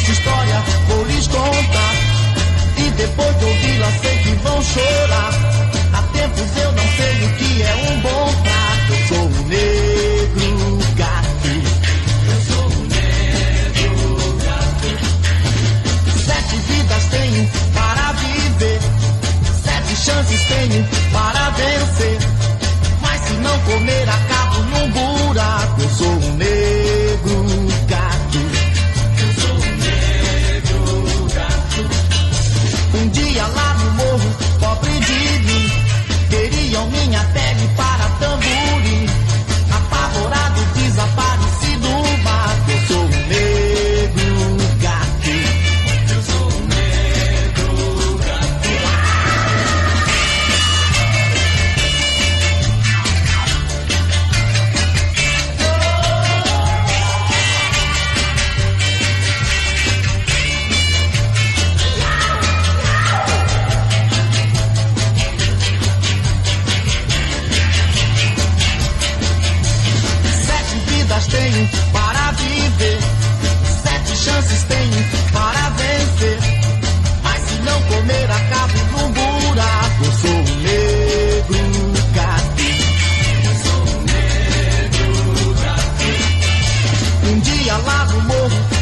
Essa história vou lhes contar, e depois de ouvi-la sei que vão chorar. Há tempos eu não sei o que é um bom prato. Eu sou um negro gato. Eu sou um negro gato. 7 vidas tenho para viver, 7 chances tenho para vencer. Mas se não comer acabo num buraco. Eu sou um negro gato. Eu sou um negro gato. Um dia lá no morro, pobre de mim, queriam minha pele para tamborim. Apavorado, desaparecido mato. Eu sou um negro gato. Eu sou um negro gato. Tenho para viver, 7 chances tenho para vencer. Mas se não comer acabo num buraco. Eu sou um negro gato. Eu sou um negro gato. Um dia lá no morro